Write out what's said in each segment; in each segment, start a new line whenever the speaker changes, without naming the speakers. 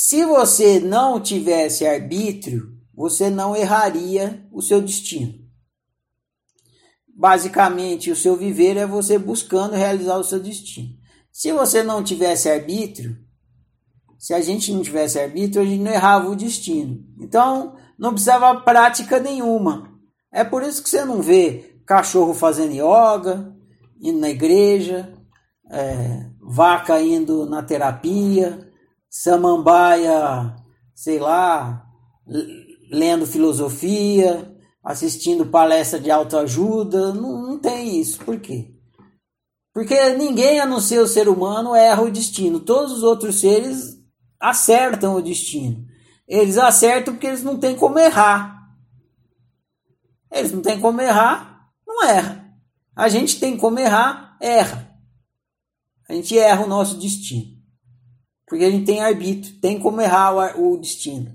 Se você não tivesse arbítrio, você não erraria o seu destino. Basicamente, o seu viver é você buscando realizar o seu destino. Se você não tivesse arbítrio, se a gente não tivesse arbítrio, a gente não errava o destino. Então, não precisava prática nenhuma. É por isso que você não vê cachorro fazendo yoga, indo na igreja, vaca indo na terapia, samambaia, sei lá, lendo filosofia, assistindo palestra de autoajuda. Não tem isso. Por quê? Porque ninguém, a não ser o ser humano, erra o destino. Todos os outros seres acertam o destino. Eles acertam porque eles não têm como errar. Eles não têm como errar, não erra. A gente tem como errar, erra. A gente erra o nosso destino. Porque a gente tem arbítrio, tem como errar o destino.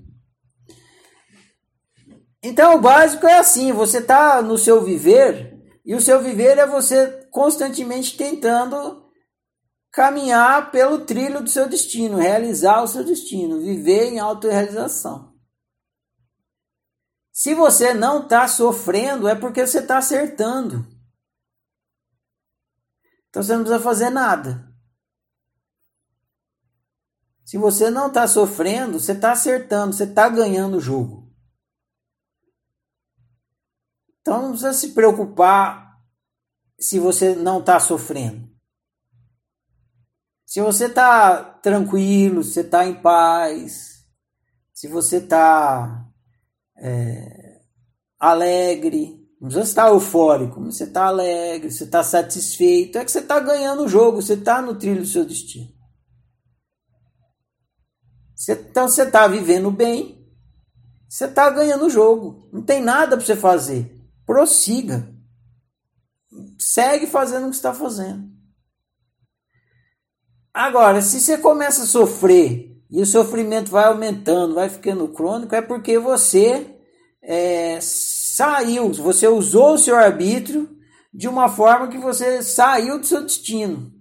Então o básico é assim, você está no seu viver, e o seu viver é você constantemente tentando caminhar pelo trilho do seu destino, realizar o seu destino, viver em autorrealização. Se você não está sofrendo, é porque você está acertando. Então você não precisa fazer nada. Se você não está sofrendo, você está acertando, você está ganhando o jogo. Então não precisa se preocupar se você não está sofrendo. Se você está tranquilo, se você está em paz, se você está alegre, não precisa estar eufórico, mas você está alegre, você está satisfeito, é que você está ganhando o jogo, você está no trilho do seu destino. Então você está vivendo bem, você está ganhando o jogo, não tem nada para você fazer, prossiga, segue fazendo o que você está fazendo. Agora, se você começa a sofrer e o sofrimento vai aumentando, vai ficando crônico, é porque você saiu, você usou o seu arbítrio de uma forma que você saiu do seu destino.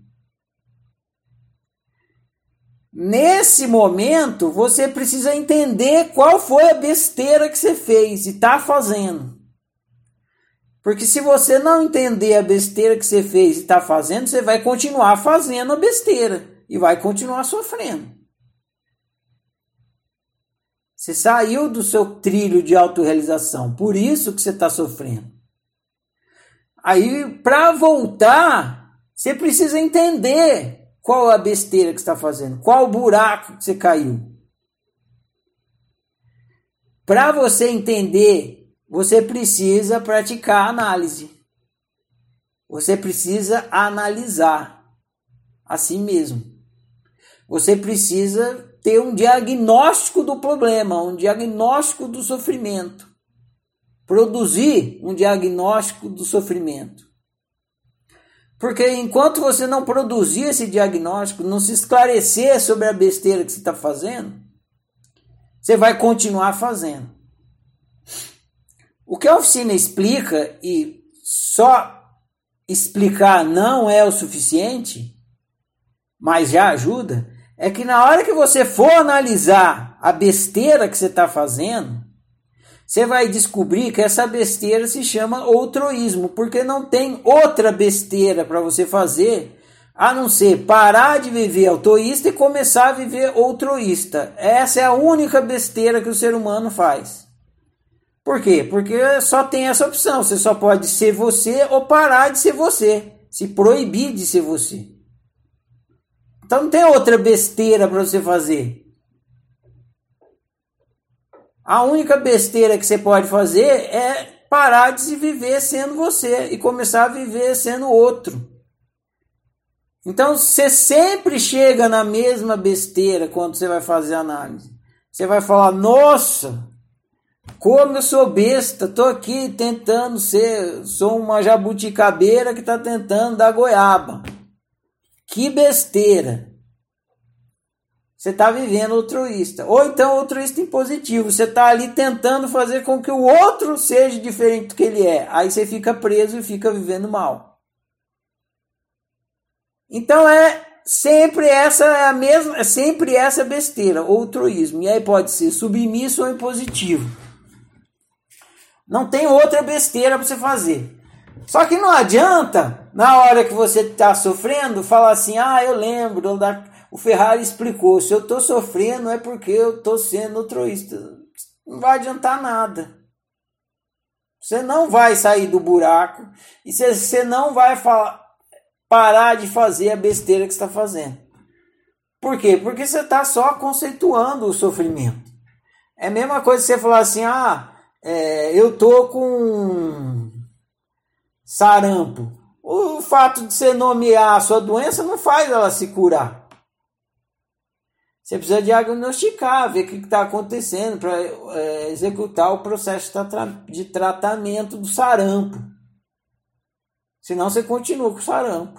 Nesse momento, você precisa entender qual foi a besteira que você fez e está fazendo. Porque se você não entender a besteira que você fez e está fazendo, você vai continuar fazendo a besteira e vai continuar sofrendo. Você saiu do seu trilho de autorrealização, por isso que você está sofrendo. Aí, para voltar, você precisa entender qual a besteira que você está fazendo, qual o buraco que você caiu. Para você entender, você precisa praticar análise. Você precisa analisar a si mesmo. Você precisa ter um diagnóstico do problema, um diagnóstico do sofrimento. Produzir um diagnóstico do sofrimento. Porque enquanto você não produzir esse diagnóstico, não se esclarecer sobre a besteira que você está fazendo, você vai continuar fazendo. O que a oficina explica, e só explicar não é o suficiente, mas já ajuda, é que na hora que você for analisar a besteira que você está fazendo, você vai descobrir que essa besteira se chama outroísmo, porque não tem outra besteira para você fazer, a não ser parar de viver autoísta e começar a viver outroísta. Essa é a única besteira que o ser humano faz. Por quê? Porque só tem essa opção. Você só pode ser você ou parar de ser você. Se proibir de ser você. Então não tem outra besteira para você fazer. A única besteira que você pode fazer é parar de se viver sendo você e começar a viver sendo outro. Então você sempre chega na mesma besteira quando você vai fazer análise. Você vai falar, nossa, como eu sou besta, tô aqui tentando sou uma jabuticabeira que tá tentando dar goiaba. Que besteira. Você tá vivendo altruísta. Ou então altruísta impositivo. Você tá ali tentando fazer com que o outro seja diferente do que ele é. Aí você fica preso e fica vivendo mal. Então é sempre essa é a mesma, é sempre essa besteira, altruísmo. E aí pode ser submisso ou impositivo. Não tem outra besteira para você fazer. Só que não adianta, na hora que você está sofrendo, falar assim, eu lembro, o Ferrari explicou, se eu estou sofrendo é porque eu estou sendo altruísta. Não vai adiantar nada. Você não vai sair do buraco e você não vai parar de fazer a besteira que você está fazendo. Por quê? Porque você está só conceituando o sofrimento. É a mesma coisa que você falar assim, eu tô com sarampo. O fato de você nomear a sua doença não faz ela se curar. Você precisa diagnosticar, ver o que está acontecendo para executar o processo de tratamento do sarampo. Senão você continua com o sarampo.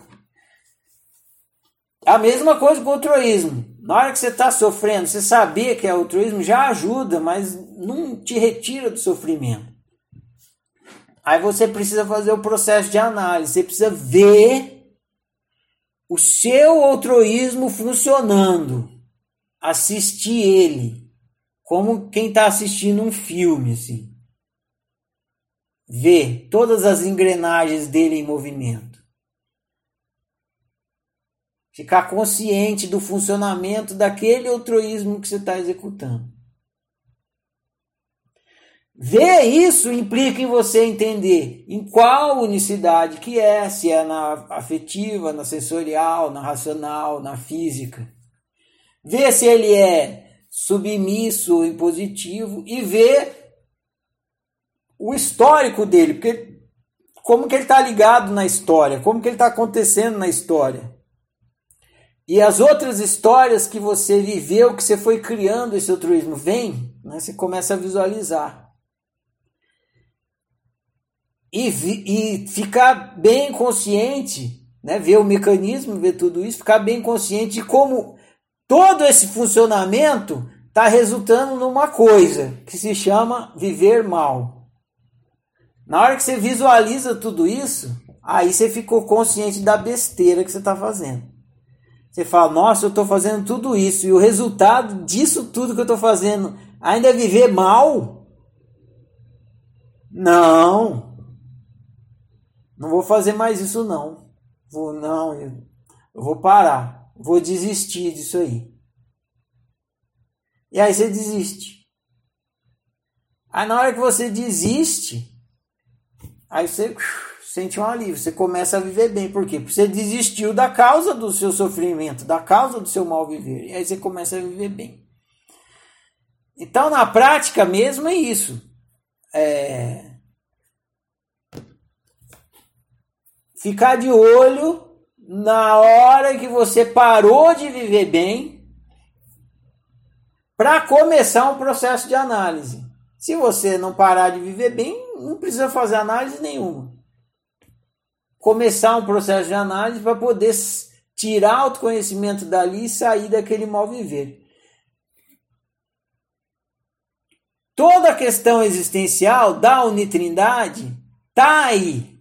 A mesma coisa com o altruísmo. Na hora que você está sofrendo, você saber que é altruísmo já ajuda, mas não te retira do sofrimento. Aí você precisa fazer o processo de análise. Você precisa ver o seu altruísmo funcionando. Assistir ele. Como quem está assistindo um filme, assim. Ver todas as engrenagens dele em movimento. Ficar consciente do funcionamento daquele altruísmo que você está executando. Ver isso implica em você entender em qual unicidade que é, se é na afetiva, na sensorial, na racional, na física. Ver se ele é submisso ou impositivo e ver o histórico dele, porque como que ele está ligado na história, como que ele está acontecendo na história. E as outras histórias que você viveu, que você foi criando esse altruísmo, vem, né? Você começa a visualizar. E ficar bem consciente, né? Ver o mecanismo, ver tudo isso, ficar bem consciente de como todo esse funcionamento está resultando numa coisa que se chama viver mal. Na hora que você visualiza tudo isso, aí você ficou consciente da besteira que você está fazendo. Você fala, nossa, eu estou fazendo tudo isso e o resultado disso tudo que eu estou fazendo ainda é viver mal? Não vou fazer mais isso não. Eu vou parar, vou desistir disso aí. E aí você desiste. Aí na hora que você desiste, aí você sente um alívio, você começa a viver bem. Por quê? Porque você desistiu da causa do seu sofrimento, da causa do seu mal viver. E aí você começa a viver bem. Então, na prática mesmo é isso. Ficar de olho na hora que você parou de viver bem para começar um processo de análise. Se você não parar de viver bem, não precisa fazer análise nenhuma. Começar um processo de análise para poder tirar autoconhecimento dali e sair daquele mal viver. Toda a questão existencial da unitrindade está aí.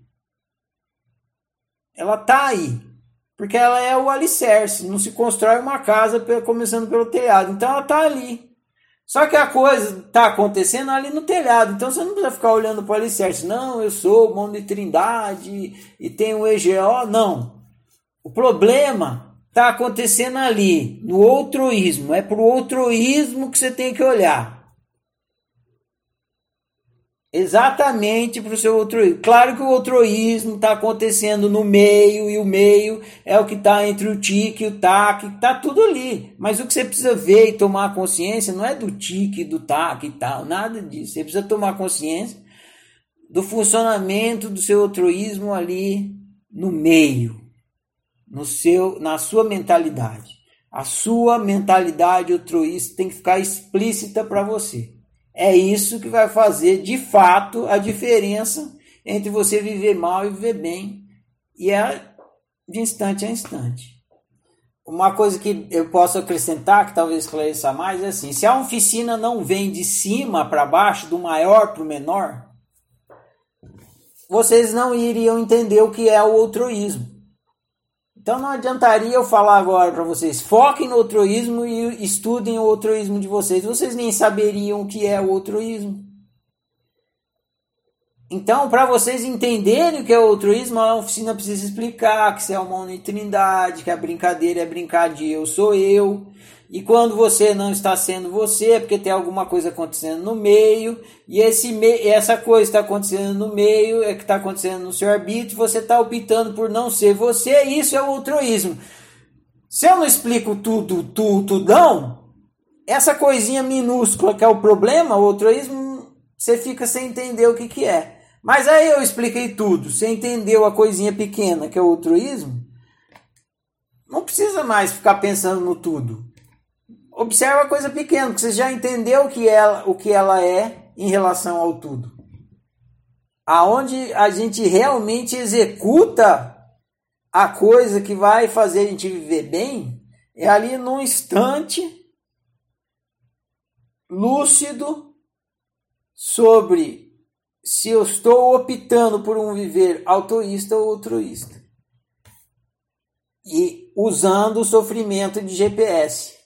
Ela está aí. Porque ela é o alicerce. Não se constrói uma casa começando pelo telhado. Então ela está ali. Só que a coisa está acontecendo ali no telhado. Então você não precisa ficar olhando para o alicerce. Não, eu sou uma unitrindade e tenho um EGO. Não. O problema está acontecendo ali, no altruísmo. É para o altruísmo que você tem que olhar. Exatamente para o seu altruísmo. Claro que o altruísmo está acontecendo no meio, e o meio é o que está entre o tique e o taque, está tudo ali. Mas o que você precisa ver e tomar consciência não é do tique, do taque e tal, nada disso. Você precisa tomar consciência do funcionamento do seu altruísmo ali no meio, na sua mentalidade. A sua mentalidade altruísta tem que ficar explícita para você. É isso que vai fazer, de fato, a diferença entre você viver mal e viver bem. E é de instante a instante. Uma coisa que eu posso acrescentar, que talvez esclareça mais, é assim. Se a oficina não vem de cima para baixo, do maior para o menor, vocês não iriam entender o que é o altruísmo. Então não adiantaria eu falar agora para vocês, foquem no altruísmo e estudem o altruísmo de vocês. Vocês nem saberiam o que é o altruísmo. Então, para vocês entenderem o que é o altruísmo, a oficina precisa explicar que isso é uma unitrindade, que a brincadeira é brincar de eu sou eu. E quando você não está sendo você, é porque tem alguma coisa acontecendo no meio. E essa coisa está acontecendo no meio, é que está acontecendo no seu arbítrio. Você está optando por não ser você, e isso é o altruísmo. Se eu não explico tudão, essa coisinha minúscula que é o problema, o altruísmo, você fica sem entender o que é. Mas aí eu expliquei tudo, você entendeu a coisinha pequena que é o altruísmo, não precisa mais ficar pensando no tudo. Observa a coisa pequena, porque você já entendeu o que ela é em relação ao tudo. Aonde a gente realmente executa a coisa que vai fazer a gente viver bem, é ali num instante lúcido sobre se eu estou optando por um viver altruísta ou altruísta. E usando o sofrimento de GPS.